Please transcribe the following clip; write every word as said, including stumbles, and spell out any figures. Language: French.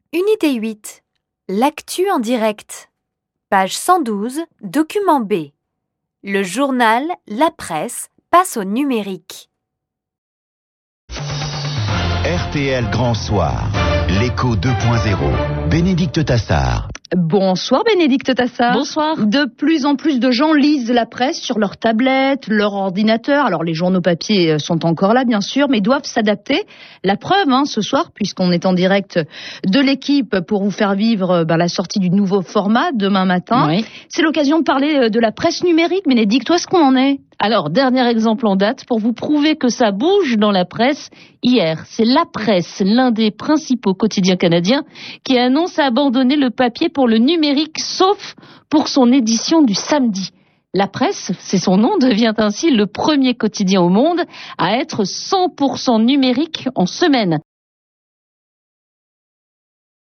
Unité huit. L'actu en direct. Page cent douze, document B. Le journal La Presse passe au numérique. R T L Grand Soir, l'écho deux point zéro, Bénédicte Tassard. Bonsoir Bénédicte Tassard. Bonsoir. De plus en plus de gens lisent la presse sur leur tablette, leur ordinateur. Alors les journaux papier sont encore là bien sûr, mais doivent s'adapter. La preuve hein, ce soir, puisqu'on est en direct de l'équipe pour vous faire vivre ben, la sortie du nouveau format demain matin. Oui. C'est l'occasion de parler de la presse numérique. Bénédicte, où est-ce qu'on en est ? Alors, dernier exemple en date pour vous prouver que ça bouge dans la presse. Hier, c'est La Presse, l'un des principaux quotidiens canadiens, qui annonce abandonner le papier pour le numérique, sauf pour son édition du samedi. La Presse, c'est son nom, devient ainsi le premier quotidien au monde à être cent pour cent numérique en semaine.